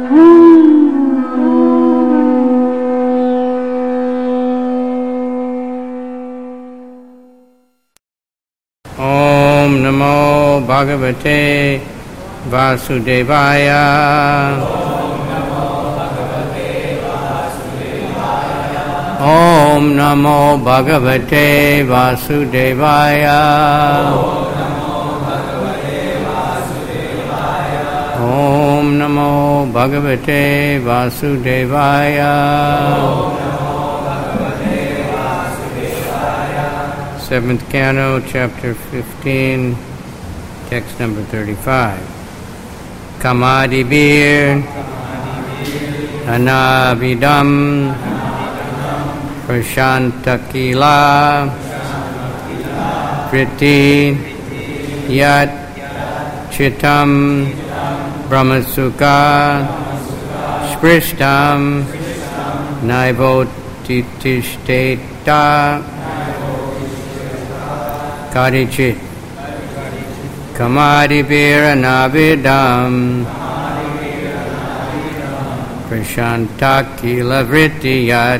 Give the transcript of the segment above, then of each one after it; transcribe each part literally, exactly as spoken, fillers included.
Om Namo Bhagavate Vasudevaya. Om Namo Bhagavate Vasudevaya. Om Namo Bhagavate Vasudevaya. Seventh Canto, Chapter fifteen, text number thirty-five. Kamadibir Anavidam Prashantakila Vritti Yat Chitam Brahmasukha Sprishtam Naivotitishteta Karichit Kamadibir Anavidam Prashantakila Vritti Yat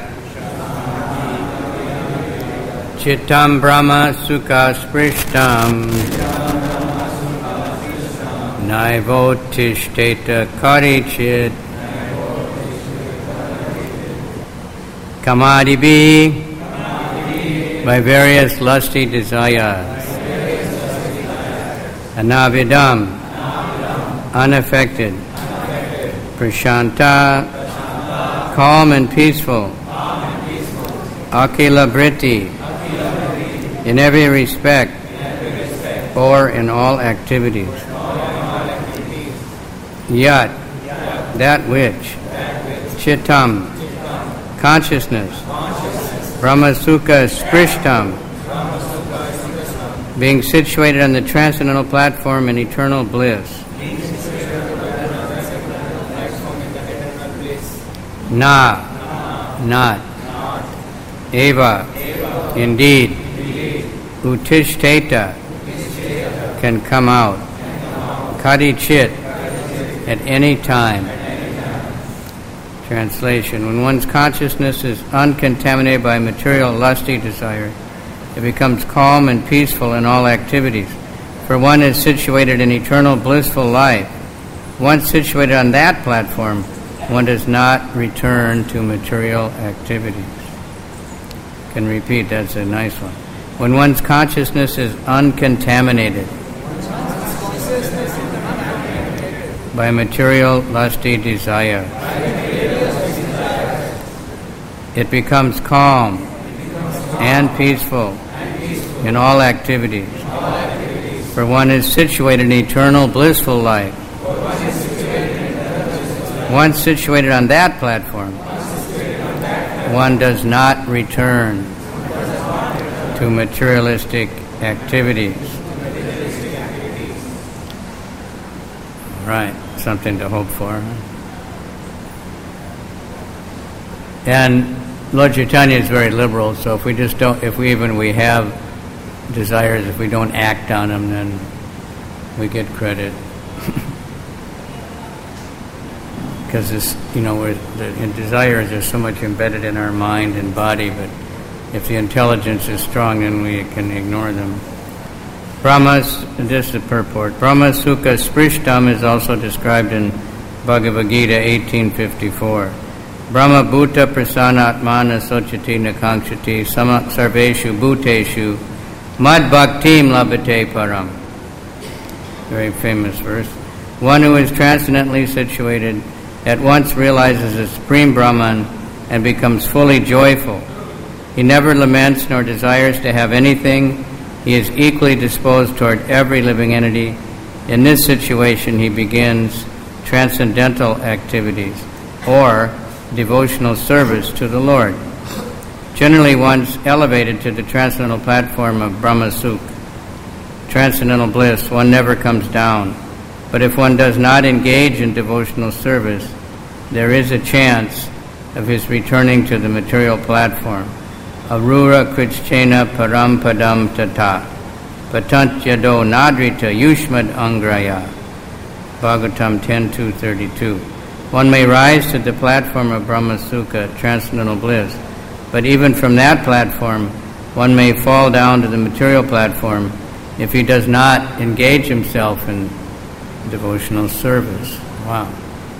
Chitam Brahma Sukha Sprishtam Naivotishteta Karichit Kamadibi by various lusty desires. Anavidam unaffected. Prashanta calm and peaceful. Akila Vritti in every respect or in all activities. Yat that which. Chittam consciousness. Brahmasukha Sprishtam being situated on the transcendental platform in eternal bliss. Na not. Eva indeed. Utishteta can come out. Kadichit at any time. Translation: when one's consciousness is uncontaminated by material lusty desire, it becomes calm and peaceful in all activities. For one is situated in eternal blissful life. Once situated on that platform, one does not return to material activities. Can repeat, that's a nice one. When one's consciousness is uncontaminated by material lusty desire, it becomes calm and peaceful in all activities. For one is situated in eternal blissful life. Once situated on that platform, one does not return to materialistic activities. Right, something to hope for. And Lord Chaitanya is very liberal, so if we just don't, if we even we have desires, if we don't act on them, then we get credit. Because this, you know, we're, the in desires are so much embedded in our mind and body, but if the intelligence is strong, then we can ignore them. Brahmas, this is the purport. Brahmasukha Sprishtam is also described in Bhagavad Gita eighteen fifty-four. Brahma Bhuta Prasanatmana Sochati Nakangshati Sama Sarveshu Bhuteshu Mad Bhaktim Labhate Param. Very famous verse. One who is transcendently situated at once realizes the Supreme Brahman and becomes fully joyful. He never laments nor desires to have anything. He is equally disposed toward every living entity. In this situation, he begins transcendental activities or devotional service to the Lord. Generally, once elevated to the transcendental platform of Brahmasukha, transcendental bliss, one never comes down. But if one does not engage in devotional service, there is a chance of his returning to the material platform. Arura krichena param padam tata patant yado nadrita yushmad angraya. Bhagavatam ten two thirty-two. one may rise to the platform of Brahma Sukha, transcendental bliss, but even from that platform, one may fall down to the material platform if he does not engage himself in devotional service. Wow.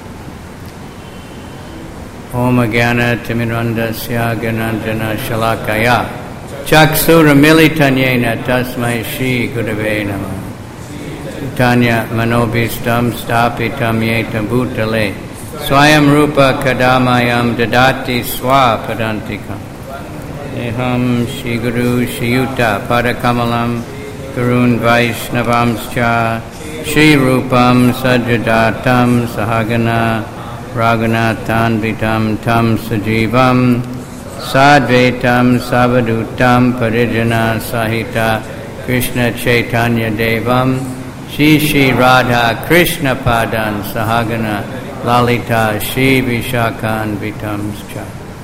Om Agana Timirandasya Gananjana Shalakaya Chaksura Militanyena Tasmai Shri Gurave Namah Tanya Manobhistam Stapitam Yetam Bhutale Swayam Rupa Kadamayam Dadati Swa Padantikam Eham Shri Guru Shiyuta Padakamalam Gurun Vaishnavamscha Shri Rupam Sajadatam Sahagana Raghunathan Vitam Tam Sajivam Sadvaitam Savadutam Parijana Sahita Krishna Chaitanya Devam Shri Shri Radha Krishna Padan Sahagana Lalita Shri Vishakan Vitamscha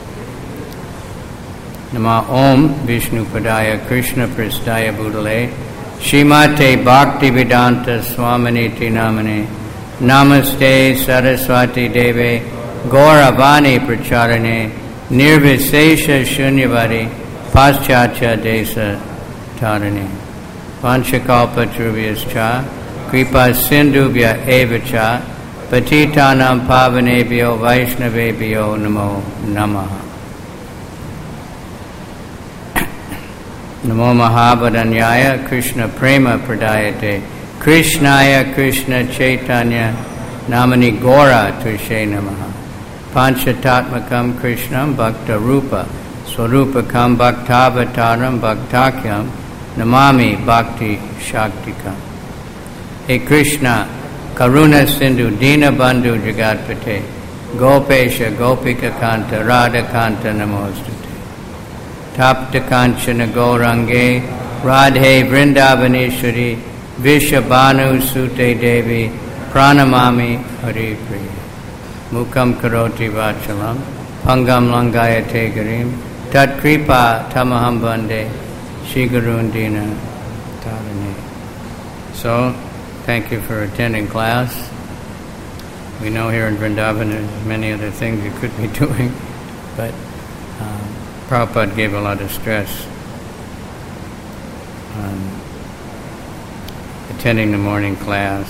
Nama Om Vishnu Padaya Krishna Pristaya Bhutale Shrimate Bhakti Vedanta Swaminiti Namane Namaste Saraswati Deve Gauravani Pracharane Nirvisesha Shunyavadi Paschatya Desa Tarane Vanchakalpa Trubhyascha Kripa Sindhubhya Evacha Patitanam Pavanebhyo Vaishnavebhyo Namo Namaha Namo Mahabharanyaya Krishna Prema Pradayate Krishnaya Krishna Chaitanya Namani Gora Tushe Namaha Panchatatmakam Krishnam Bhakta Rupa Swarupakam Bhaktavataram Bhaktakyam Namami Bhakti Shaktikam. Hey Krishna, Karuna Sindhu Dina Bandhu Jagatpate Gopesha Gopika Kanta Radha Kanta Namostate Tapta Kanchana Gaurange Radhe Vrindavaneshwari Vishabhanu Sute Devi Pranamami Hari Priya Mukam Karoti Vachalam Pangam Langayate Garim Tat Kripa Tamaham Bande Shigurundina Tarane. So, thank you for attending class. We know here in Vrindavan there's many other things you could be doing, but um, Prabhupada gave a lot of stress on attending the morning class.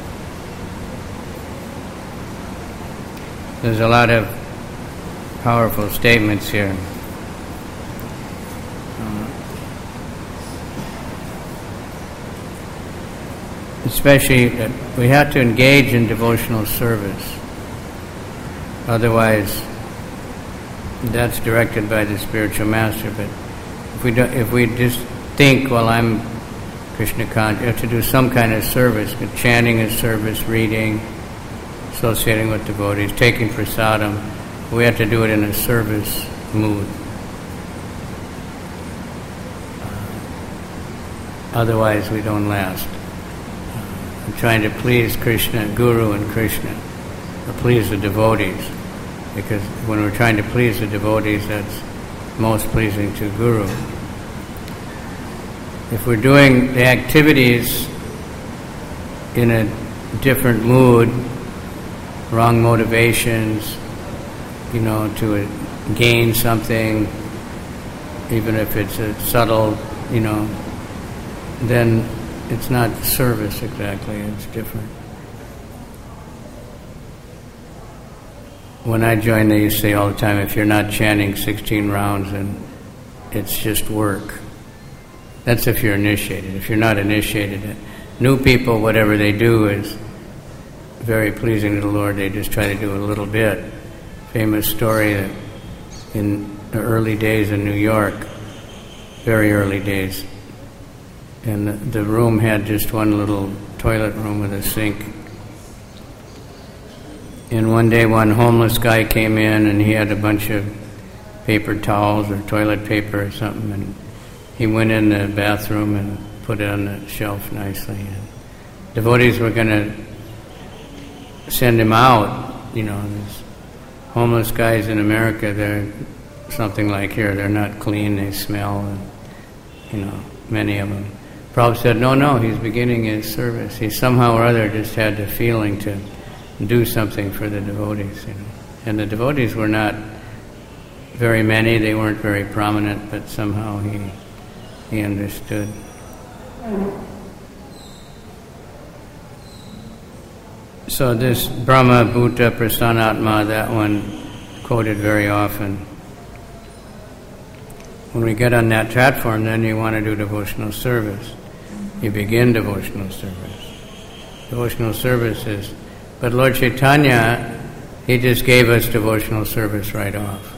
There's a lot of powerful statements here. Uh, especially that we have to engage in devotional service. Otherwise, that's directed by the spiritual master. But if we do, if we just think, well, I'm Krishna conscious, you have to do some kind of service. Chanting is service, reading, associating with devotees, taking prasadam. We have to do it in a service mood. Otherwise, we don't last. I'm trying to please Krishna, Guru, and Krishna, or please the devotees. Because when we're trying to please the devotees, that's most pleasing to Guru. If we're doing the activities in a different mood, wrong motivations, you know, to gain something, even if it's a subtle, you know, then it's not service exactly, it's different. When I joined, they used to say all the time, if you're not chanting sixteen rounds, then it's just work. That's if you're initiated. If you're not initiated, new people, whatever they do is very pleasing to the Lord. They just try to do a little bit. Famous story that in the early days in New York, very early days, and the, the room had just one little toilet room with a sink. And one day one homeless guy came in and he had a bunch of paper towels or toilet paper or something, and he went in the bathroom and put it on the shelf nicely. And devotees were going to send him out. You know, these homeless guys in America, they're something like here. They're not clean, they smell, and, you know, many of them. Prabhupada said, no, no, he's beginning his service. He somehow or other just had the feeling to do something for the devotees, you know. And the devotees were not very many, they weren't very prominent, but somehow he he understood. So this Brahma Bhuta Prasanatma, that one quoted very often. When we get on that platform, then you want to do devotional service. You begin devotional service. Devotional service is, but Lord Chaitanya, he just gave us devotional service right off.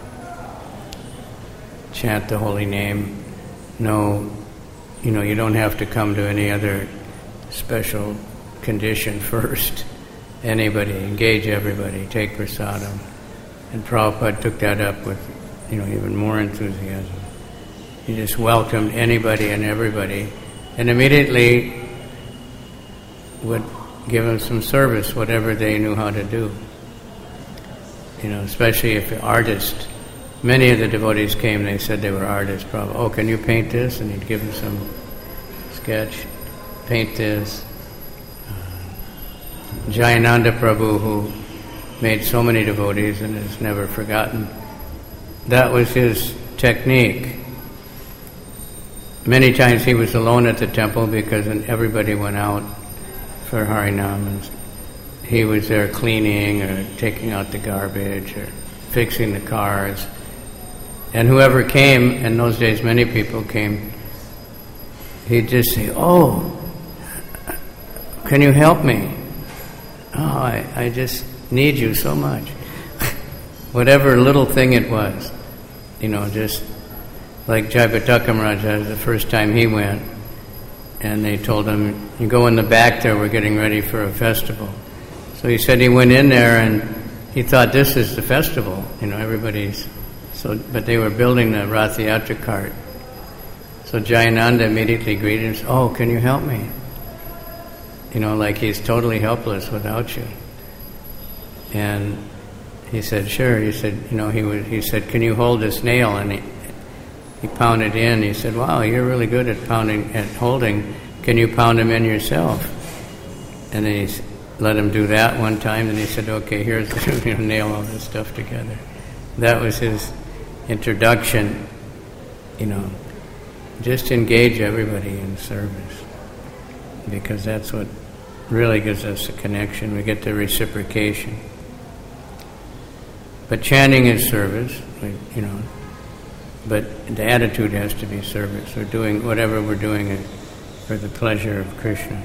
Chant the holy name. No, you know, you don't have to come to any other special condition first. Anybody, engage everybody, take prasadam. And Prabhupada took that up with, you know, even more enthusiasm. He just welcomed anybody and everybody, and immediately would give them some service, whatever they knew how to do. You know, especially if the artist, many of the devotees came, they said they were artists. Prabhupada, oh, can you paint this? And he'd give them some sketch, paint this. Uh, Jayananda Prabhu, who made so many devotees and is never forgotten, that was his technique. Many times he was alone at the temple because everybody went out for Harinam, and he was there cleaning or taking out the garbage or fixing the cars. And whoever came, in those days many people came, he'd just say, oh, can you help me? Oh, I, I just need you so much. Whatever little thing it was, you know, just like Jayapataka Maharaja, the first time he went, and they told him, you go in the back there, we're getting ready for a festival. So he said he went in there and he thought this is the festival, you know, everybody's, so, but they were building the Rath Yatra cart. So Jayananda immediately greeted him and said, oh, can you help me? You know, like he's totally helpless without you. And he said, sure. He said, you know, he was, he said, can you hold this nail? And he, he pounded in. He said, wow, you're really good at pounding, at holding. Can you pound him in yourself? And then he let him do that one time. And he said, okay, here's, you know, nail all this stuff together. That was his introduction, you know. Just engage everybody in service, because that's what really gives us a connection. We get the reciprocation. But chanting is service, you know. But the attitude has to be service. We're doing whatever we're doing for the pleasure of Krishna.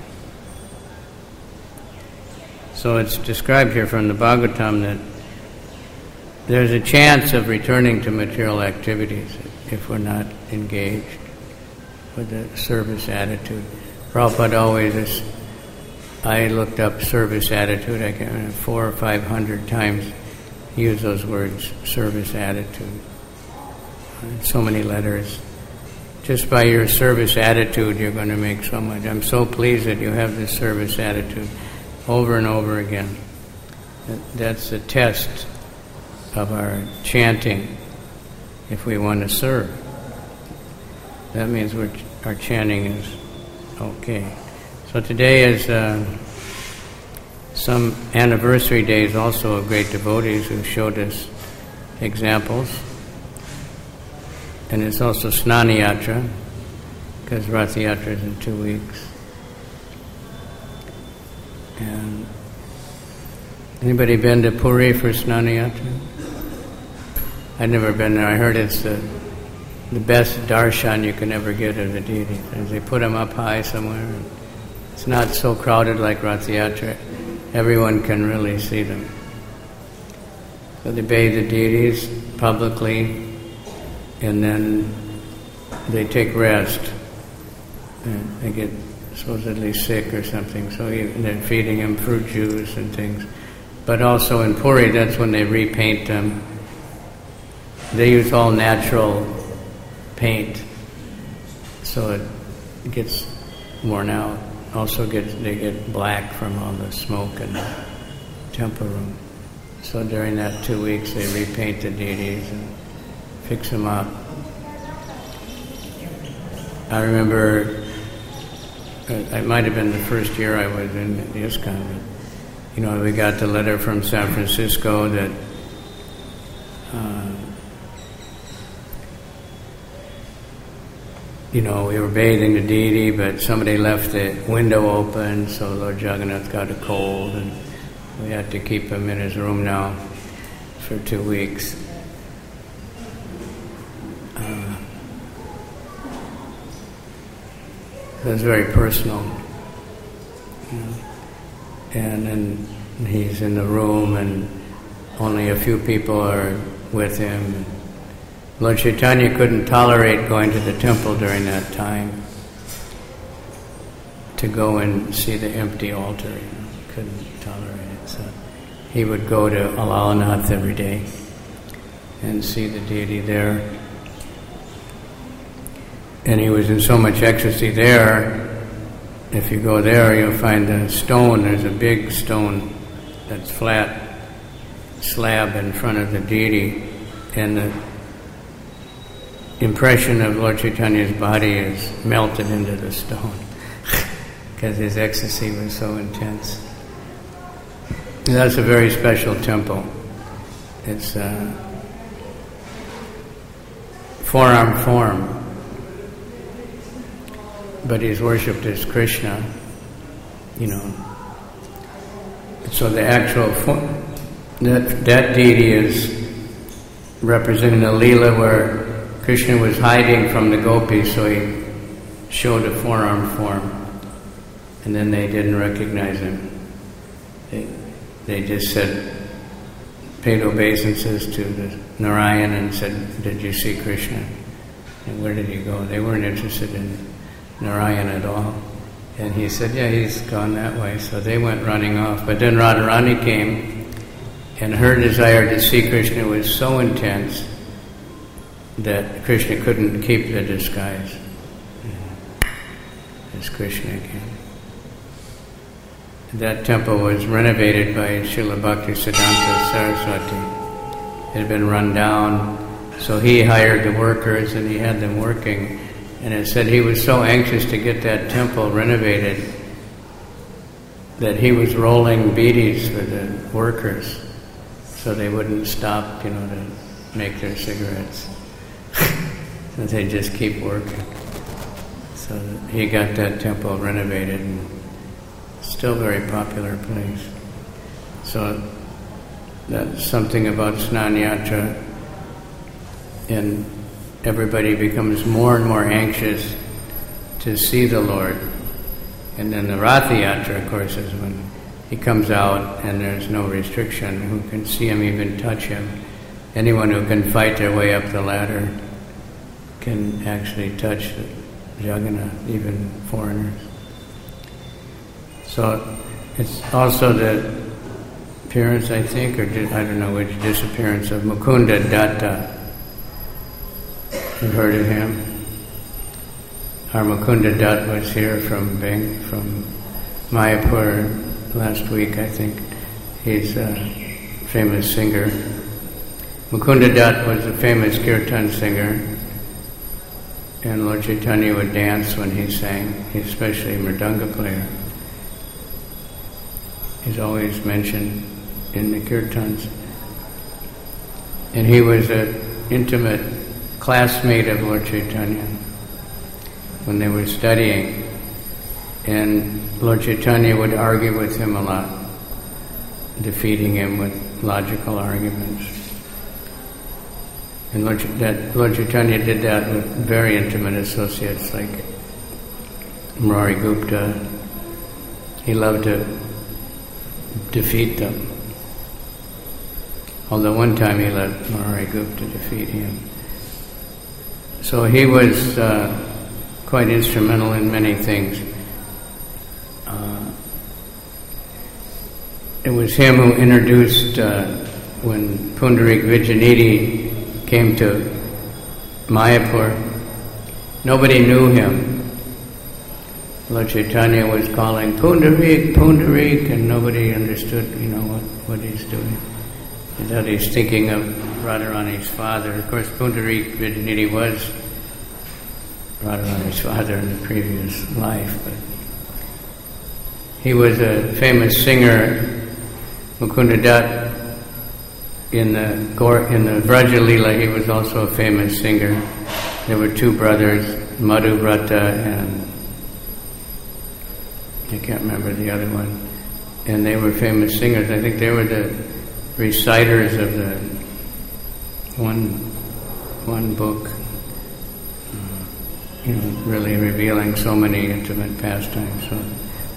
So it's described here from the Bhagavatam that there's a chance of returning to material activities if we're not engaged with the service attitude. Prabhupada always is, I looked up service attitude, I can't remember, four or five hundred times he used those words, service attitude. So many letters. Just by your service attitude, you're going to make so much. I'm so pleased that you have this service attitude over and over again. That's the test of our chanting if we want to serve. That means we're, our chanting is okay. So today is uh, some anniversary days also of great devotees who showed us examples. And it's also Snana Yatra, because Rath Yatra is in two weeks. And anybody been to Puri for Snana Yatra? I've never been there. I heard it's the, the best darshan you can ever get of the deity. They put them up high somewhere. It's not so crowded like Rath Yatra. Everyone can really see them. So they bathe the deities publicly, and then they take rest. And they get supposedly sick or something, so they're feeding them fruit juice and things. But also in Puri, that's when they repaint them. They use all natural paint, so it gets worn out. Also, gets they get black from all the smoke in the temple room. So during that two weeks, they repaint the deities and fix them up. I remember, it might have been the first year I was in the ISKCON, You know, we got the letter from San Francisco that uh, you know, we were bathing the deity, but somebody left the window open, so Lord Jagannath got a cold, and we had to keep him in his room now for two weeks. Uh, it was very personal. You know. And then he's in the room, and only a few people are with him. Lord Chaitanya couldn't tolerate going to the temple during that time to go and see the empty altar. You know, couldn't tolerate it. So he would go to Alalanath every day and see the deity there. And he was in so much ecstasy there. If you go there, you'll find a stone. There's a big stone that's flat slab in front of the deity, and the impression of Lord Chaitanya's body is melted into the stone because his ecstasy was so intense. And that's a very special temple. It's a four-arm form, but he's worshipped as Krishna, you know. So the actual form, that, that deity is representing the Leela where Krishna was hiding from the gopis, so he showed a four-arm form, and then they didn't recognize him. They, they just said, paid obeisances to the Narayan and said, "Did you see Krishna? And where did he go?" They weren't interested in Narayan at all. And he said, "Yeah, he's gone that way." So they went running off. But then Radharani came, and her desire to see Krishna was so intense that Krishna couldn't keep the disguise. It's Krishna again. That temple was renovated by Srila Bhaktisiddhanta Saraswati. It had been run down, so he hired the workers and he had them working. And it said he was so anxious to get that temple renovated that he was rolling beedis for the workers so they wouldn't stop, you know, to make their cigarettes. So they just keep working. So he got that temple renovated, and still a very popular place. So that's something about Snan Yatra, and everybody becomes more and more anxious to see the Lord. And then the Ratha Yatra, of course, is when he comes out and there's no restriction. Who can see him, even touch him. Anyone who can fight their way up the ladder can actually touch Jagannath, even foreigners. So it's also the appearance, I think, or I don't know which, disappearance of Mukunda Datta. You've heard of him? Our Mukunda Dutt was here from Beng, from Mayapur last week, I think. He's a famous singer. Mukunda Dutt was a famous kirtan singer, and Lord Chaitanya would dance when he sang, especially a mridanga player. He's always mentioned in the kirtans. And he was an intimate classmate of Lord Chaitanya when they were studying, and Lord Chaitanya would argue with him a lot, defeating him with logical arguments. And Lord, that, Lord Chaitanya did that with very intimate associates like Murari Gupta. He loved to defeat them. Although one time he let Murari Gupta defeat him. So he was uh, quite instrumental in many things. Uh, it was him who introduced, uh, when Pundarik Vijayanidhi came to Mayapur, nobody knew him. Lord Chaitanya was calling, "Pundarik, Pundarik," and nobody understood, you know, what, what he's doing. And that he's thinking of Radharani's father. Of course, Pundarik Vijayanidhi was Radharani's father in the previous life, but he was a famous singer Mukunda Dutt, in the Gaur, in the Vraja Leela, he was also a famous singer. There were two brothers, Madhuvrata and I can't remember the other one, and they were famous singers. I think they were the reciters of the one one book, uh, you know, really revealing so many intimate pastimes. So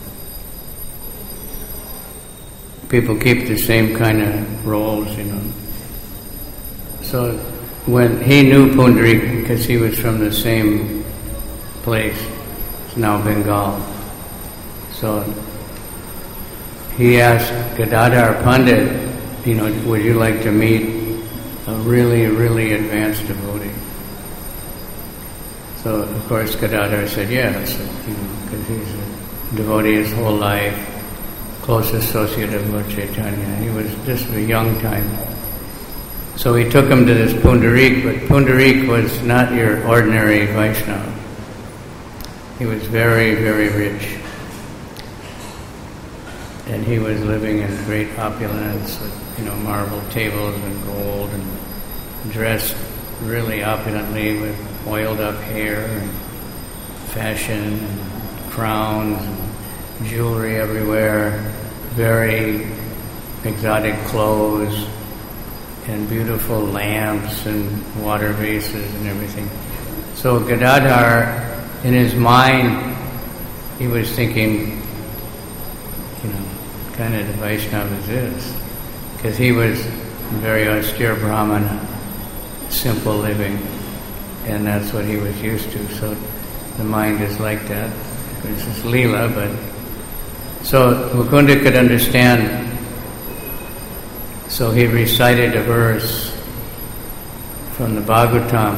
people keep the same kind of roles, you know. So when he knew Pundarik, because he was from the same place, it's now Bengal. So he asked Gadadhar Pandit, you know, would you like to meet a really, really advanced devotee? So of course Gadadhar said yes, you know, because he's a devotee his whole life, close associate of Lord Chaitanya. He was just a young time. So he took him to this Pundarik, but Pundarik was not your ordinary Vaishnava. He was very, very rich. And he was living in great opulence with, you know, marble tables and gold, and dressed really opulently with oiled up hair and fashion and crowns and jewelry everywhere, very exotic clothes and beautiful lamps and water vases and everything. So Gadadhar, in his mind, he was thinking, you know, kind of the Vaishnava is this, because he was very austere Brahmana, simple living, and that's what he was used to. So the mind is like that. This is Leela, but so Mukunda could understand. So he recited a verse from the Bhagavatam.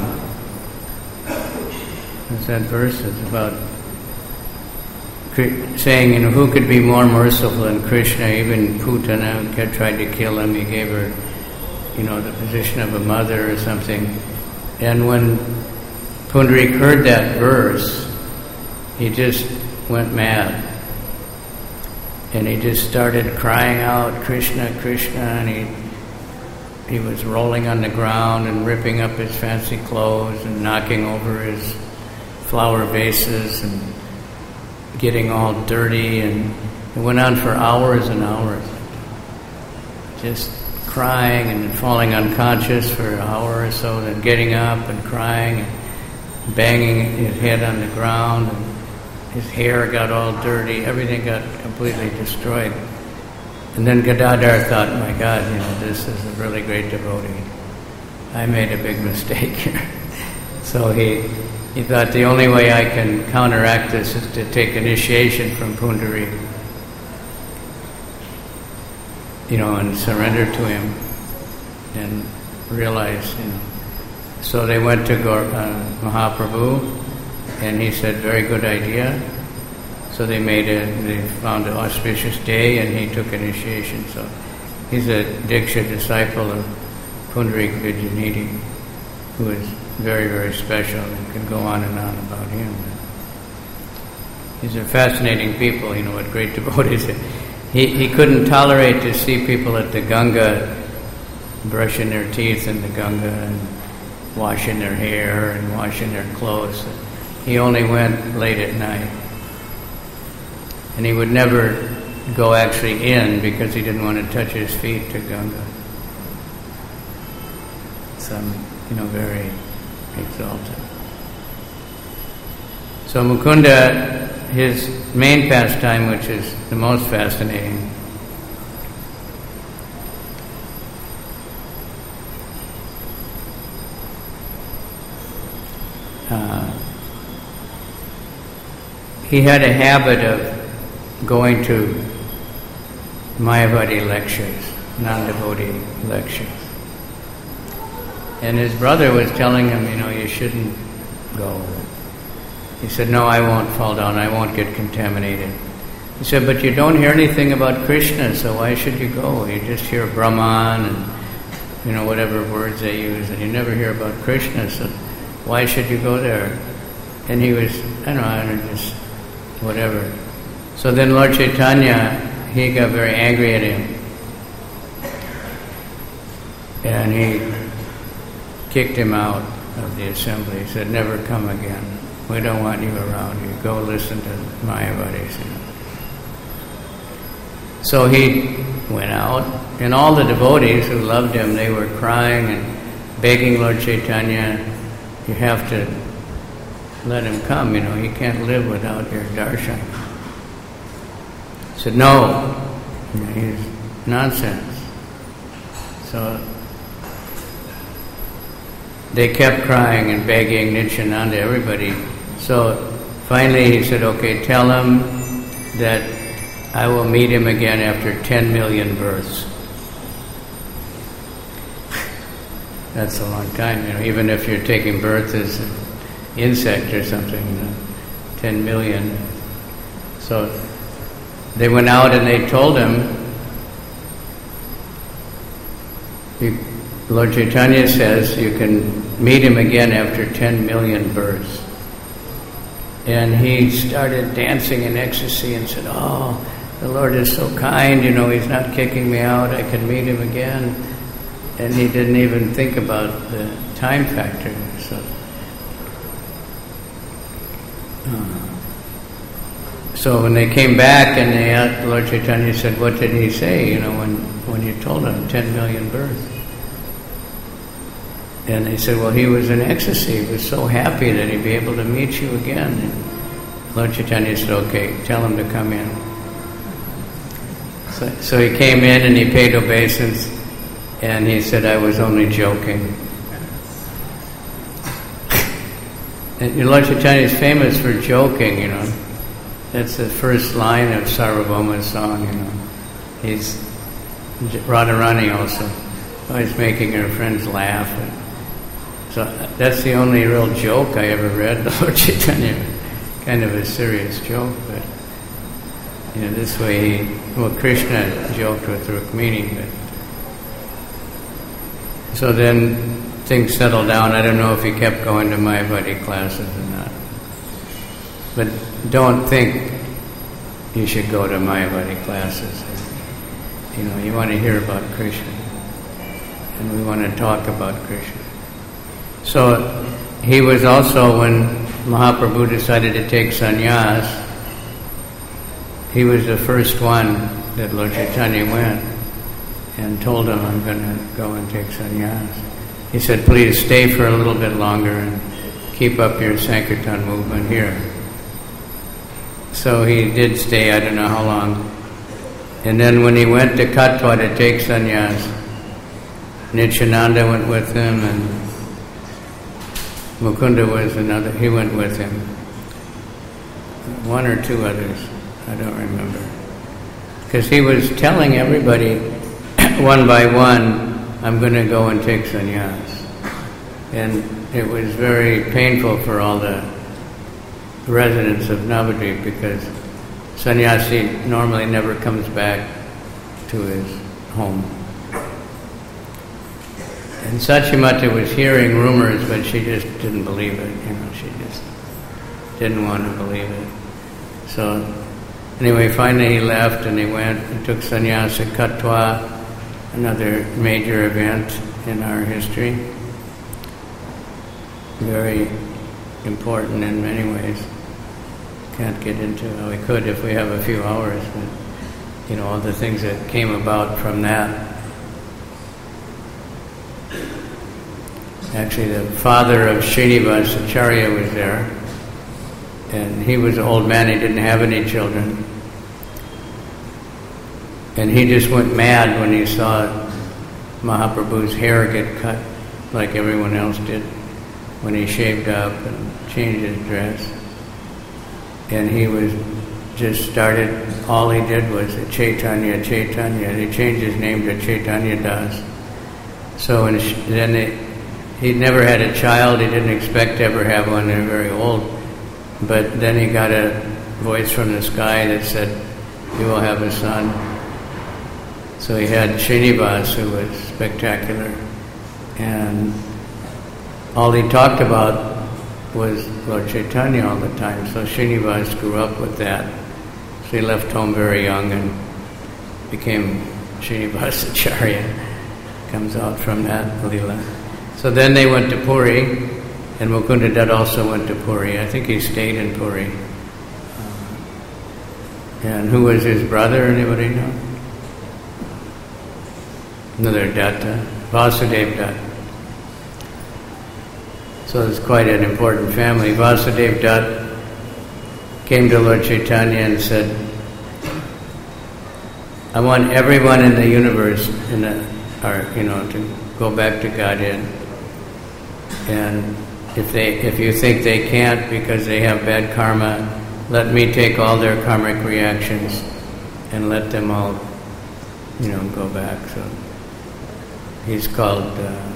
What's that verse? It's about saying, you know, who could be more merciful than Krishna? Even Putana had tried to kill him. He gave her, you know, the position of a mother or something. And when Pundarik heard that verse, he just went mad. And he just started crying out, Krishna, Krishna, and he, he was rolling on the ground and ripping up his fancy clothes and knocking over his flower vases and getting all dirty, and it went on for hours and hours, just crying and falling unconscious for an hour or so, then getting up and crying and banging his head on the ground, and his hair got all dirty, everything got completely destroyed. And then Gadadhar thought, my God, you know, this is a really great devotee. I made a big mistake here. So he He thought the only way I can counteract this is to take initiation from Pundarik, you know, and surrender to him and realize, you know. So they went to Gaur, uh, Mahaprabhu, and he said, very good idea. So they made a, they found an auspicious day, and he took initiation. So he's a Diksha disciple of Pundarik Vijayanidhi, who is very, very special, and can go on and on about him. These are fascinating people, you know, what great devotees. He he couldn't tolerate to see people at the Ganga brushing their teeth in the Ganga and washing their hair and washing their clothes. He only went late at night. And he would never go actually in because he didn't want to touch his feet to Ganga. Some, you know, very exalted. So Mukunda, his main pastime, which is the most fascinating, uh, he had a habit of going to Mayavadi lectures, non-devotee lectures. And his brother was telling him, you know, you shouldn't go. He said, no, I won't fall down, I won't get contaminated. He said, but you don't hear anything about Krishna, so why should you go? You just hear Brahman and, you know, whatever words they use, and you never hear about Krishna, so why should you go there? And he was, I don't know, I don't know, just whatever. So then Lord Chaitanya, he got very angry at him. and he kicked him out of the assembly. He said, never come again. We don't want you around. You go listen to Mayavadis. You know. So he went out, and all the devotees who loved him, they were crying and begging Lord Chaitanya, you have to let him come, you know, he can't live without your darshan. He said, no, you know, he's nonsense. So they kept crying and begging Nityananda, everybody. So finally he said, okay, tell him that I will meet him again after ten million births. That's a long time, you know, even if you're taking birth as an insect or something, you know, ten million. So they went out and they told him, you, Lord Chaitanya says you can meet him again after ten million births. And he started dancing in ecstasy and said, oh, the Lord is so kind, you know, he's not kicking me out, I can meet him again. And he didn't even think about the time factor. So, uh, so when they came back and they asked, Lord Chaitanya said, what did he say, you know, when, when you told him ten million births? And they said, well, he was in ecstasy. He was so happy that he'd be able to meet you again. And Lord Chaitanya said, okay, tell him to come in. So, so he came in and he paid obeisance, and he said, I was only joking. And Lord Chaitanya is famous for joking, you know. That's the first line of Sarvabhauma's song, you know. He's, Radharani also, always making her friends laugh. And so that's the only real joke I ever read, Lord Chaitanya. Kind of a serious joke, but, you know, this way he, well, Krishna joked with Rukmini, but so then things settled down. I don't know if he kept going to Mayavadi classes or not. But don't think you should go to Mayavadi classes. You know, you want to hear about Krishna. And we want to talk about Krishna. So he was also, when Mahaprabhu decided to take sannyas, he was the first one that Lord Chaitanya went and told him, I'm going to go and take sannyas. He said, please stay for a little bit longer and keep up your Sankirtan movement here. So he did stay, I don't know how long. And then when he went to Katwa to take sannyas, Nityananda went with him, and Mukunda was another, he went with him. One or two others, I don't remember. Because he was telling everybody, one by one, I'm going to go and take sannyas. And it was very painful for all the residents of Navadvip, because sannyasi normally never comes back to his home. And Satyamata was hearing rumors, but she just didn't believe it. You know, she just didn't want to believe it. So anyway, finally he left and he went and took sannyas at Katwa, another major event in our history. Very important in many ways. Can't get into it. Well, we could if we have a few hours, but you know, all the things that came about from that. Actually, the father of Srinivas Acharya was there, and he was an old man, he didn't have any children. And he just went mad when he saw Mahaprabhu's hair get cut like everyone else did, when he shaved up and changed his dress. And he was just started, all he did was Chaitanya, Chaitanya. He changed his name to Chaitanya Das. So and then it, he never had a child, he didn't expect to ever have one, they were very old. But then he got a voice from the sky that said, you will have a son. So he had Srinivas, who was spectacular. And all he talked about was Lord Chaitanya all the time. So Srinivas grew up with that. So he left home very young and became Srinivas Acharya. comes out from that Leela. So then they went to Puri, and Mukunda Dutt also went to Puri. I think he stayed in Puri. Uh, and who was his brother? Anybody know? Another Datta, Vasudev Dutt. So it's quite an important family. Vasudev Dutt came to Lord Chaitanya and said, I want everyone in the universe, in the, or, you know, to go back to Godhead. And if they, if you think they can't because they have bad karma, let me take all their karmic reactions and let them all, you know, go back. So he's called uh,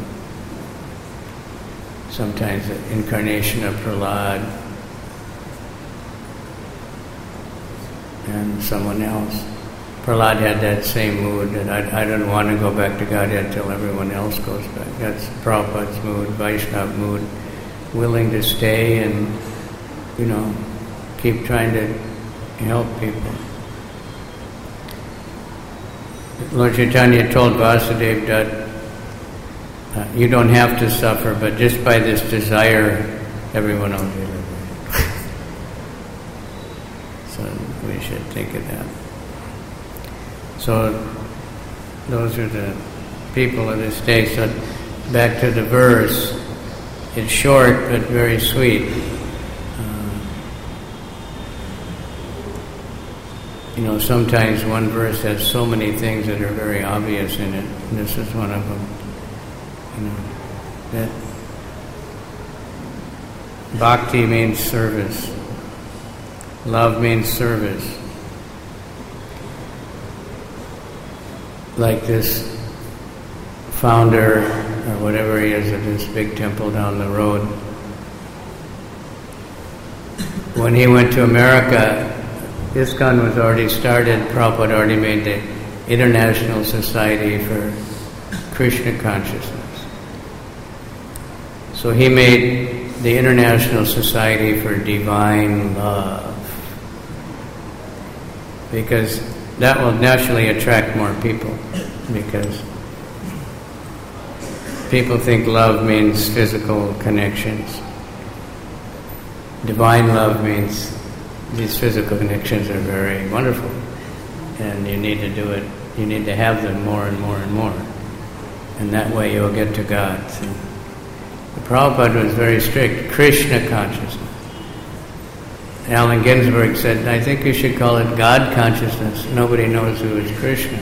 sometimes the incarnation of Prahlad and someone else. Prahlad had that same mood that I, I don't want to go back to Godhead until everyone else goes back. That's Prabhupada's mood, Vaishnava mood, willing to stay and, you know, keep trying to help people. Lord Chaitanya told Vasudev Dutt, uh, you don't have to suffer, but just by this desire, everyone will be liberated. So we should think of that. So those are the people of this day. So back to the verse. It's short but very sweet. Uh, you know, sometimes one verse has so many things that are very obvious in it. And this is one of them. You know, that bhakti means service. Love means service. Like this founder, or whatever he is, of this big temple down the road. When he went to America, ISKCON was already started. Prabhupada already made the International Society for Krishna Consciousness. So he made the International Society for Divine Love, because that will naturally attract more people, because people think love means physical connections. Divine love means these physical connections are very wonderful, and you need to do it, you need to have them more and more and more, and that way you'll get to God. So, the Prabhupada was very strict, Krishna consciousness. Allen Ginsberg said, I think you should call it God consciousness. Nobody knows who is Krishna.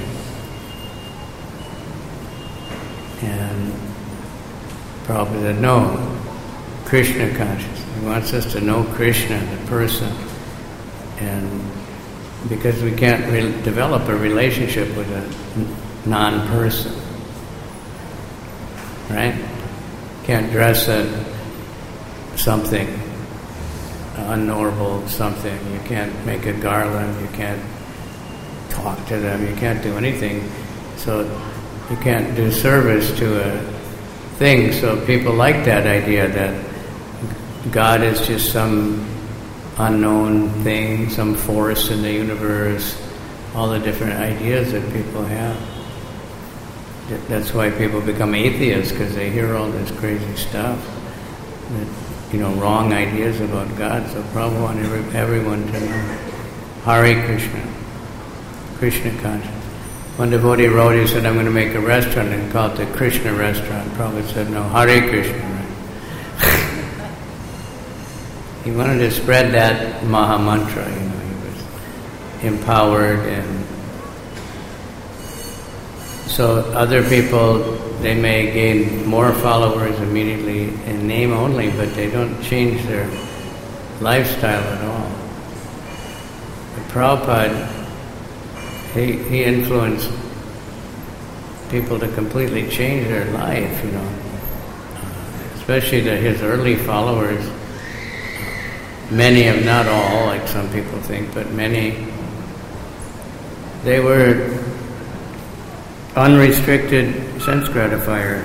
And Prabhupada said, no, Krishna consciousness. He wants us to know Krishna, the person. And because we can't re- develop a relationship with a non-person, right? Can't dress a something unknowable something. You can't make a garland. You can't talk to them. You can't do anything. So you can't do service to a thing. So people like that idea that God is just some unknown thing, some force in the universe, all the different ideas that people have. That's why people become atheists, because they hear all this crazy stuff. That, you know, wrong ideas about God. So Prabhupada wanted every, everyone to know Hare Krishna, Krishna consciousness. One devotee wrote, he said, I'm going to make a restaurant and call it the Krishna restaurant. Prabhupada said, no, Hare Krishna. Right? He wanted to spread that Maha Mantra, you know, he was empowered. And so other people, they may gain more followers immediately in name only, but they don't change their lifestyle at all. But Prabhupada, he, he influenced people to completely change their life, you know. Especially the, his early followers. Many of, not all, like some people think, but many, they were unrestricted sense gratifiers.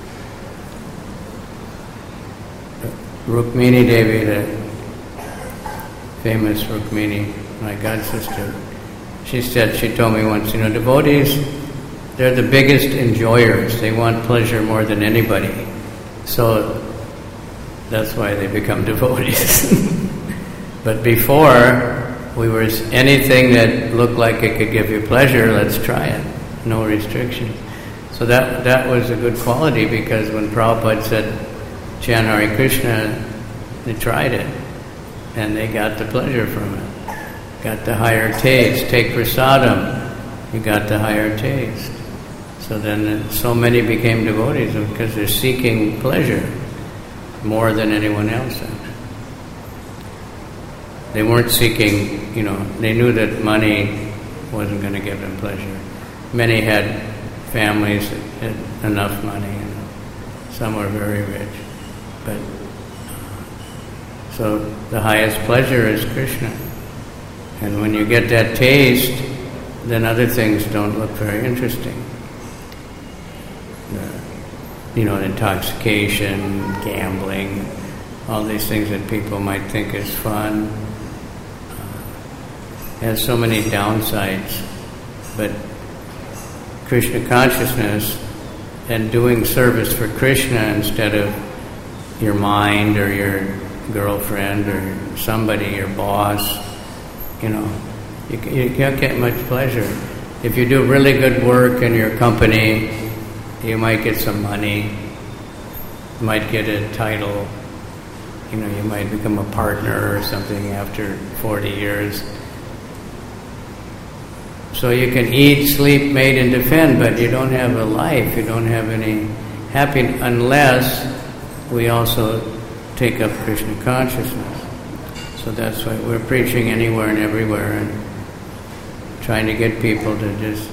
Rukmini Devi, the famous Rukmini, my god sister, she said, she told me once, you know, devotees they're the biggest enjoyers. They want pleasure more than anybody. So that's why they become devotees. But before, we were anything that looked like it could give you pleasure, let's try it. No restrictions. So that that was a good quality, because when Prabhupada said, chant Hare Krishna, they tried it. And they got the pleasure from it. Got the higher taste. Take prasadam, you got the higher taste. So then so many became devotees because they're seeking pleasure more than anyone else. They weren't seeking, you know, they knew that money wasn't going to give them pleasure. Many had families that had enough money, and some were very rich. But so the highest pleasure is Krishna. And when you get that taste, then other things don't look very interesting. Uh, you know, intoxication, gambling, all these things that people might think is fun, uh, has so many downsides. But Krishna consciousness and doing service for Krishna instead of your mind or your girlfriend or somebody, your boss, you know, you, you can't get much pleasure. If you do really good work in your company, you might get some money, you might get a title, you know, you might become a partner or something after forty years. So you can eat, sleep, mate, and defend, but you don't have a life, you don't have any happiness unless we also take up Krishna consciousness. So that's why we're preaching anywhere and everywhere and trying to get people to just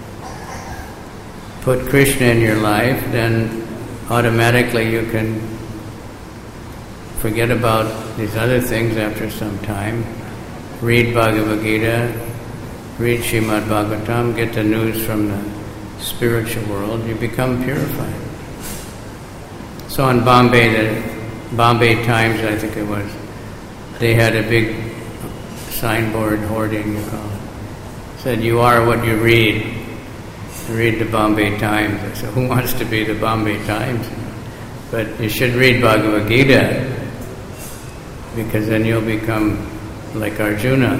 put Krishna in your life, then automatically you can forget about these other things after some time. Read Bhagavad Gita, read Srimad Bhagavatam, get the news from the spiritual world, you become purified. So in Bombay, the Bombay Times, I think it was, they had a big signboard, hoarding, you call it. Said, you are what you read. Read the Bombay Times. I said, who wants to be the Bombay Times? But you should read Bhagavad Gita, because then you'll become like Arjuna.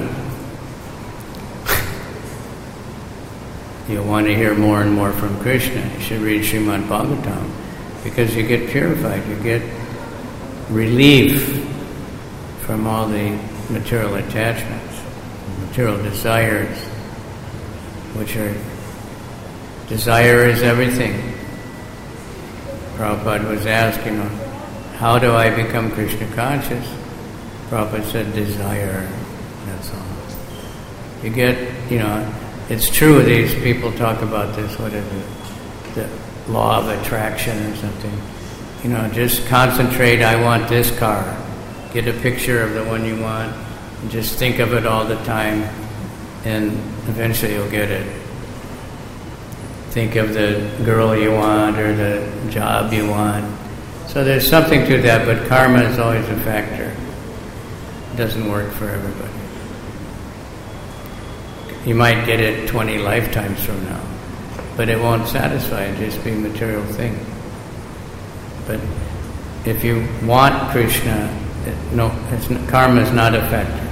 You'll want to hear more and more from Krishna. You should read Srimad Bhagavatam, because you get purified, you get relief from all the material attachments, material desires, which are, desire is everything. Prabhupada was asked, you know, how do I become Krishna conscious? Prabhupada said, desire, that's all. You get, you know, it's true, these people talk about this, what is it, the law of attraction or something. You know, just concentrate, I want this car. Get a picture of the one you want, and just think of it all the time, and eventually you'll get it. Think of the girl you want or the job you want. So there's something to that, but karma is always a factor. It doesn't work for everybody. You might get it twenty lifetimes from now, but it won't satisfy, it just be a material thing. But if you want Krishna, it, no, it's, karma is not a factor.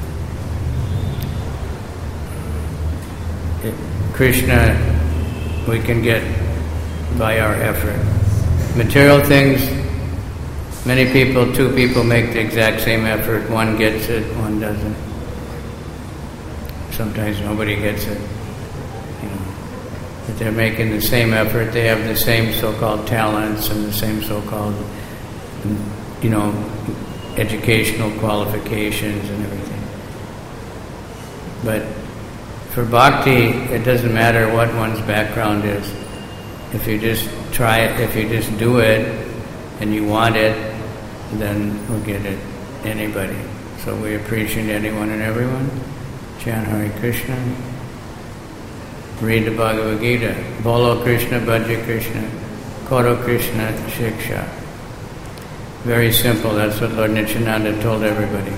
It, Krishna, we can get by our effort. Material things, many people, two people make the exact same effort, one gets it, one doesn't. Sometimes nobody gets it. You know, but they're making the same effort, they have the same so-called talents and the same so-called, you know, educational qualifications and everything. But for bhakti, it doesn't matter what one's background is. If you just try it, if you just do it, and you want it, then we'll get it, anybody. So we appreciate anyone and everyone. Chant Hare Krishna. Read the Bhagavad Gita. Bolo Krishna, Bhaja Krishna, Koro Krishna, Shiksha. Very simple, that's what Lord Nityananda told everybody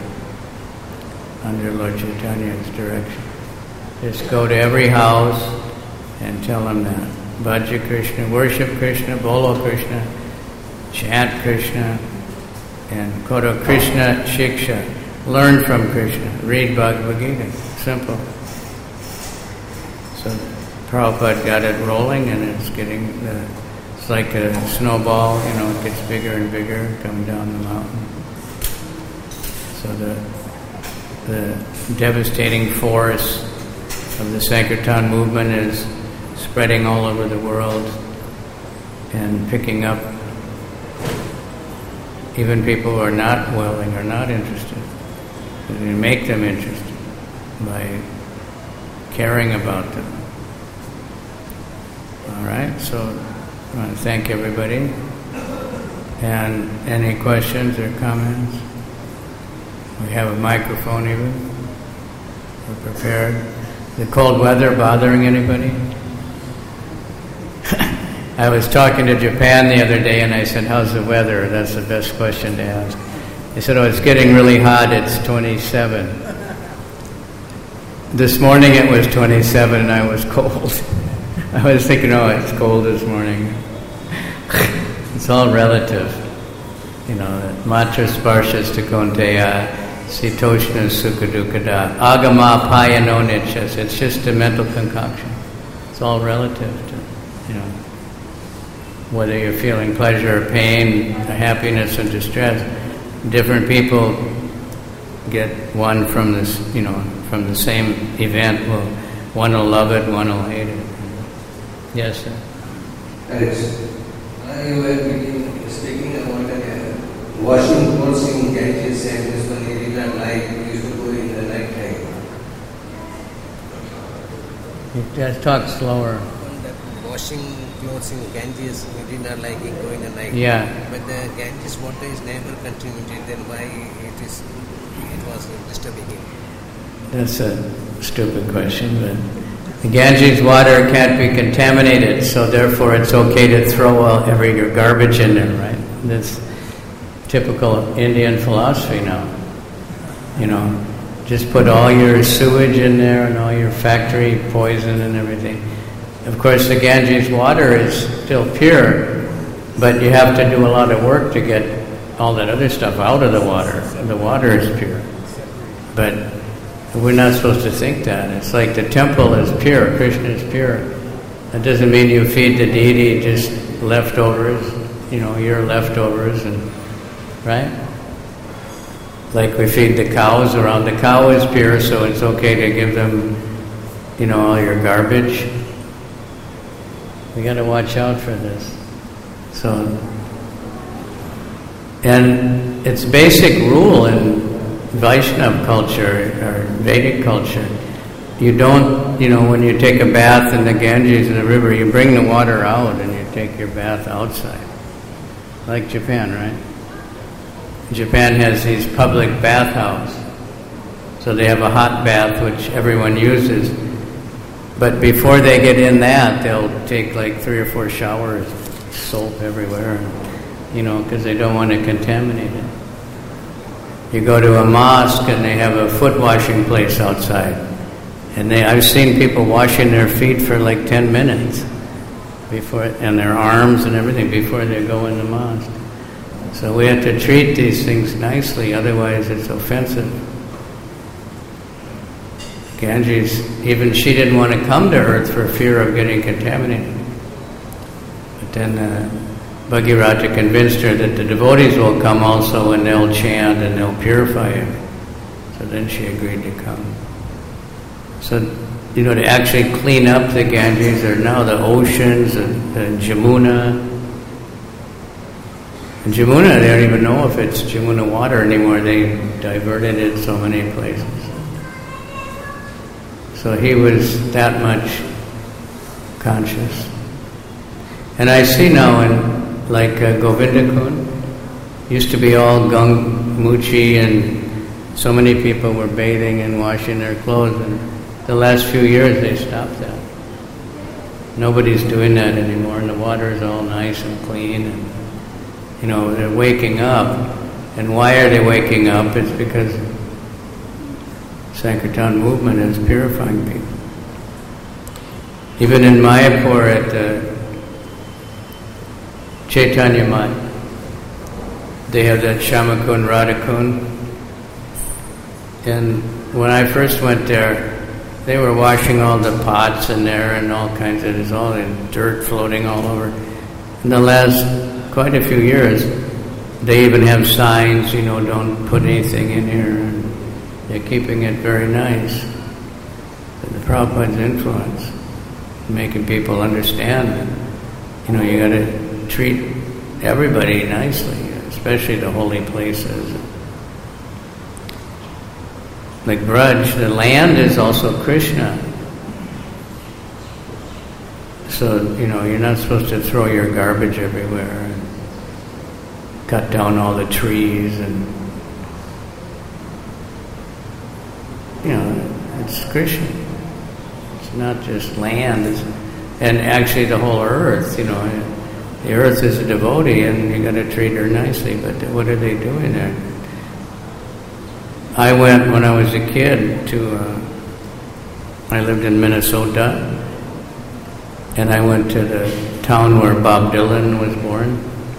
under Lord Chaitanya's direction. Just go to every house and tell them that. Bhaja Krishna, worship Krishna, bolo Krishna, chant Krishna, and koto Krishna Shiksha. Learn from Krishna. Read Bhagavad Gita. Simple. So Prabhupada got it rolling, and it's getting, uh, it's like a snowball, you know, it gets bigger and bigger coming down the mountain. So the, the devastating force of the Sankirtan movement is spreading all over the world and picking up even people who are not willing or not interested. You make them interested by caring about them. All right, so I want to thank everybody. And any questions or comments? We have a microphone even. We're prepared. The cold weather bothering anybody? I was talking to Japan the other day and I said, how's the weather? That's the best question to ask. They said, oh, it's getting really hot, it's twenty-seven. This morning it was twenty-seven and I was cold. I was thinking, oh, it's cold this morning. It's all relative. You know, matra sparshas takonteya, sitoshna sukadukada, agama payano nityas. It's just a mental concoction. It's all relative to, you know, whether you're feeling pleasure or pain, or happiness or distress. Different people get one from this, you know, from the same event. Well, one will love it, one will hate it. Yes, sir. Alex, I was speaking about uh, washing clothes in Ganges, and this one he did not like. We used to go in the night time. You just talk slower. Washing clothes in Ganges, we did not like it going at night. Yeah. But the Ganges water is never contributed, then why it is it was disturbing him? That's a stupid question, but the Ganges water can't be contaminated, so therefore it's okay to throw all, every your garbage in there, right? That's typical Indian philosophy now. You know, just put all your sewage in there and all your factory poison and everything. Of course, the Ganges water is still pure, but you have to do a lot of work to get all that other stuff out of the water. The water is pure. But we're not supposed to think that. It's like the temple is pure, Krishna is pure. That doesn't mean you feed the deity just leftovers, you know, your leftovers, and right? Like we feed the cows around. The cow is pure, so it's okay to give them, you know, all your garbage. We got to watch out for this. So, and it's basic rule in Vaishnava culture or Vedic culture. You don't, you know, when you take a bath in the Ganges in the river, you bring the water out and you take your bath outside. Like Japan, right? Japan has these public bathhouses. So they have a hot bath which everyone uses. But before they get in that, they'll take like three or four showers, soap everywhere, you know, because they don't want to contaminate it. You go to a mosque and they have a foot washing place outside. And they, I've seen people washing their feet for like ten minutes before, and their arms and everything before they go in the mosque. So we have to treat these things nicely, otherwise it's offensive. Ganges, even she didn't want to come to earth for fear of getting contaminated. But then uh, Bhagiraja convinced her that the devotees will come also and they'll chant and they'll purify her. So then she agreed to come. So, you know, to actually clean up the Ganges, or now the oceans, and the Jamuna. And Jamuna, they don't even know if it's Jamuna water anymore. They diverted it so many places. So he was that much conscious. And I see now in, like uh, Govindakund, used to be all Gangmuchi, and so many people were bathing and washing their clothes, and the last few years they stopped that. Nobody's doing that anymore, and the water is all nice and clean, and you know, they're waking up. And why are they waking up? It's because Sankirtan movement is purifying people. Even in Mayapur at the Chaitanya Mat, they have that Shamakun, Radhakun. And when I first went there, they were washing all the pots in there and all kinds of, there's all the dirt floating all over. In the last quite a few years, they even have signs, you know, don't put anything in here. And they're keeping it very nice. But the Prabhupada's influence, making people understand that, you know, you got to treat everybody nicely, especially the holy places. Like Braj, the land is also Krishna. So, you know, you're not supposed to throw your garbage everywhere and cut down all the trees and, you know, it's Krishna. It's not just land. It's, and actually the whole earth, you know, the earth is a devotee and you got to treat her nicely, but what are they doing there? I went when I was a kid to, uh, I lived in Minnesota, and I went to the town where Bob Dylan was born,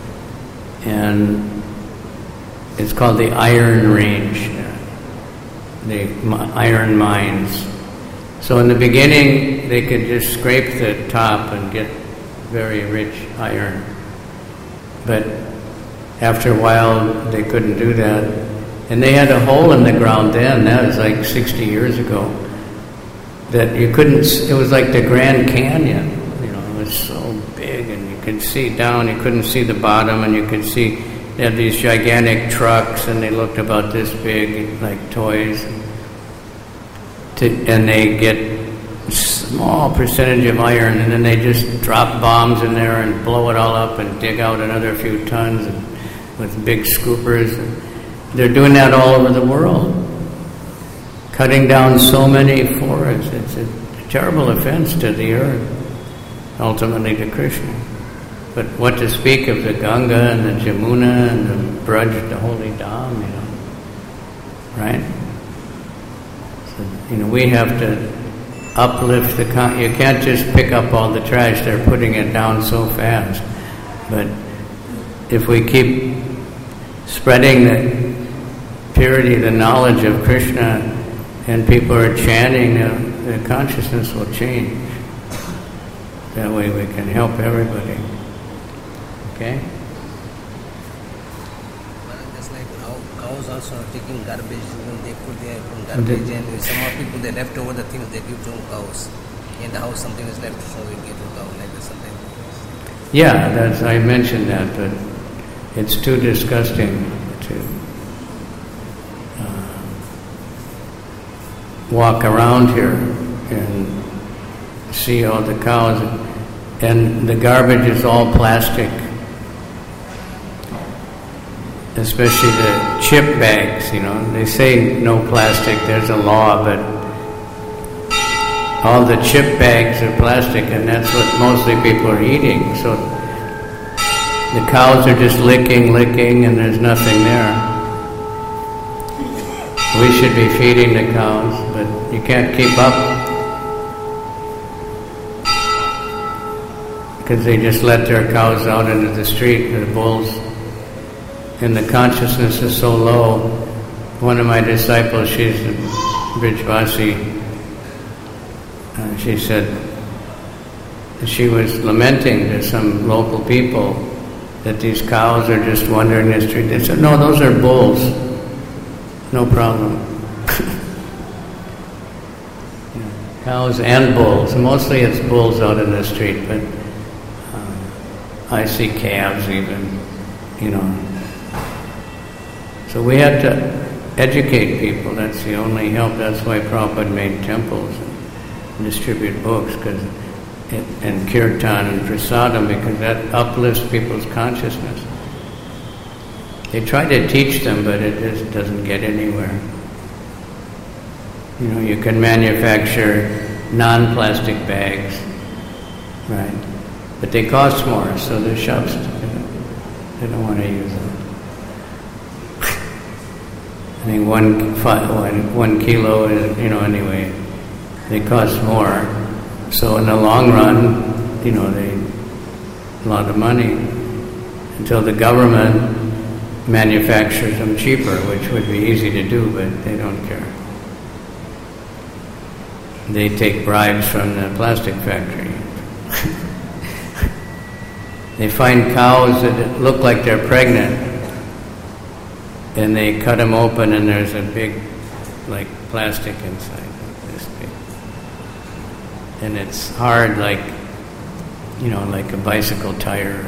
and it's called the Iron Range, the iron mines. So in the beginning, they could just scrape the top and get very rich iron, but after a while, they couldn't do that. And they had a hole in the ground then, that was like sixty years ago, that you couldn't, it was like the Grand Canyon, you know, it was so big and you could see down, you couldn't see the bottom, and you could see, they had these gigantic trucks and they looked about this big, like toys, to, and they get a small percentage of iron, and then they just drop bombs in there and blow it all up and dig out another few tons and, with big scoopers. And, they're doing that all over the world, cutting down so many forests. It's a terrible offense to the earth, ultimately to Krishna. But what to speak of the Ganga and the Jamuna and the Braj, the holy Dham, you know, right? So, you know, we have to uplift the, con- you can't just pick up all the trash, they're putting it down so fast. But if we keep spreading the purity, the knowledge of Krishna, and people are chanting, uh, the consciousness will change. That way we can help everybody. Okay? Just like cows also are taking garbage, when they put their garbage, the, and some of people, they left over the things they give to cows. In the house something is left, so we give to cow like this something. Yeah, that's, I mentioned that, but it's too disgusting to walk around here and see all the cows, and the garbage is all plastic, especially the chip bags, you know. They say no plastic, there's a law, but all the chip bags are plastic, and that's what mostly people are eating. So the cows are just licking, licking, and there's nothing there. We should be feeding the cows, but you can't keep up because they just let their cows out into the street, the bulls, and the consciousness is so low. One of my disciples, she's a Brijvasi, uh, she said she was lamenting to some local people that these cows are just wandering the street. They said, no, those are bulls. No problem. Yeah, cows and bulls. Mostly it's bulls out in the street, but um, I see calves even, you know. So we have to educate people. That's the only help. That's why Prabhupada made temples and distribute books, because it, and kirtan and prasadam, because that uplifts people's consciousness. They try to teach them, but it just doesn't get anywhere. You know, you can manufacture non-plastic bags, right? But they cost more, so the shops, they don't want to use them. I think one, five, one, one kilo is, you know, anyway, they cost more. So in the long run, you know, they a lot of money until the government manufactures them cheaper, which would be easy to do, but they don't care. They take bribes from the plastic factory. They find cows that look like they're pregnant, and they cut them open, and there's a big, like, plastic inside, like this big. And it's hard, like, you know, like a bicycle tire.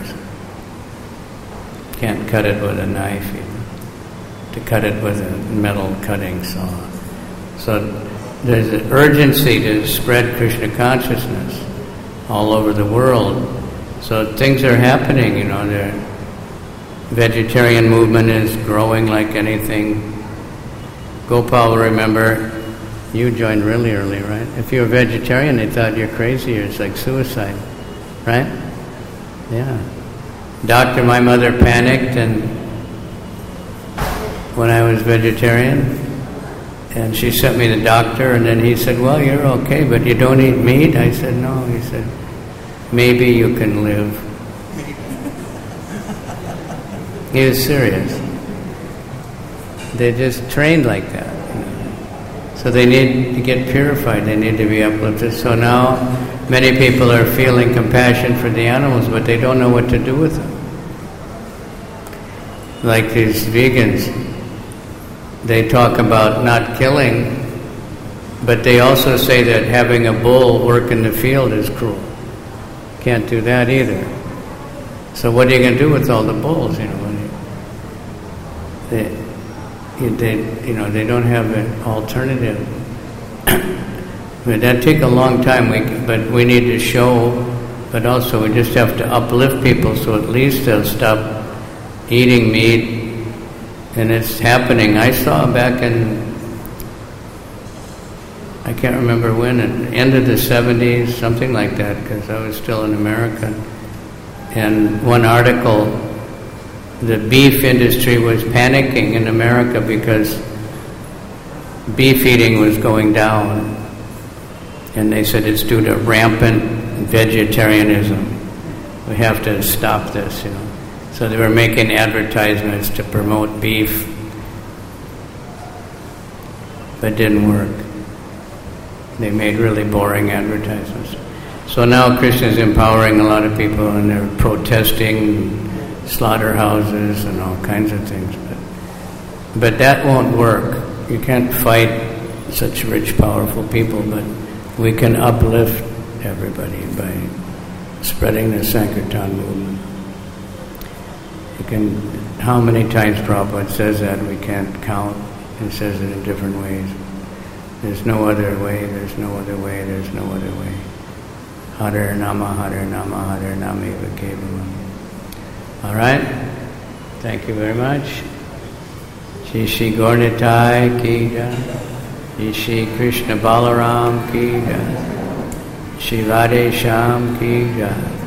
Can't cut it with a knife, you know, to cut it with a metal cutting saw. So there's an urgency to spread Krishna consciousness all over the world. So things are happening, you know, the vegetarian movement is growing like anything. Gopal, remember, you joined really early, right? If you're a vegetarian, they thought you're crazy, or it's like suicide, right? Yeah. Doctor, my mother panicked and when I was vegetarian, and she sent me to the doctor, and then he said, well, you're okay, but you don't eat meat? I said, no. He said, maybe you can live. He was serious. They just trained like that. You know. So they need to get purified. They need to be uplifted. So now many people are feeling compassion for the animals, but they don't know what to do with them. Like these vegans, they talk about not killing, but they also say that having a bull work in the field is cruel. Can't do that either. So what are you going to do with all the bulls? You know, when you, they, they, you know, they don't have an alternative. But that take a long time. We, but we need to show. But also, we just have to uplift people so at least they'll stop eating meat. And it's happening. I saw back in, I can't remember when, at the end of the seventies, something like that, because I was still in America. And one article, the beef industry was panicking in America because beef eating was going down. And they said it's due to rampant vegetarianism. We have to stop this, you know. So they were making advertisements to promote beef, but it didn't work. They made really boring advertisements. So now Krishna is empowering a lot of people, and they're protesting slaughterhouses and all kinds of things. But, but that won't work. You can't fight such rich, powerful people, but we can uplift everybody by spreading the Sankirtan movement. You can, how many times Prabhupada says that, we can't count. He says it in different ways. There's no other way, there's no other way, there's no other way. Hare Nama, Hare Nama, Hare Nama Eva Kevalam. All right? Thank you very much. Shri Shri Gaurnitai Ki Jai. Shri Shri Krishna Balaram Ki Jai. Shri Radhe Shyam Ki Jai.